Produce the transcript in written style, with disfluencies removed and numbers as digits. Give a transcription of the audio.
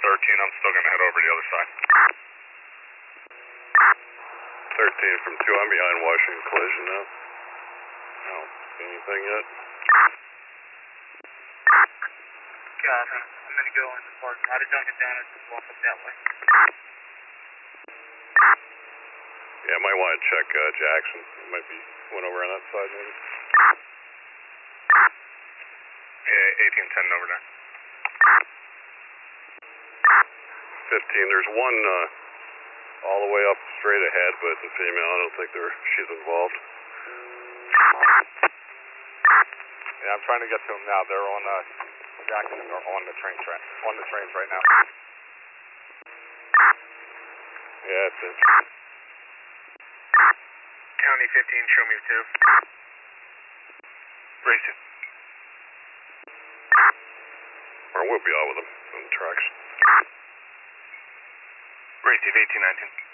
13, I'm still going to head over to the other side. 13 from 2, I'm behind Washington Collision now. I don't see anything yet. Copy. I'm going to go in the parking lot of Dunkin' Donuts and walk up that way. Yeah, might want to check Jackson. He might be went over on that side maybe. Yeah, 1810 over there. 15, there's one all the way up straight ahead, but it's a female. I don't think she's involved. Yeah, I'm trying to get to them now. They're on Jackson or on the trains right now. Yeah, it's it. County 15, show me 2. Racing. Or we'll be out with them on the tracks. Race 1819.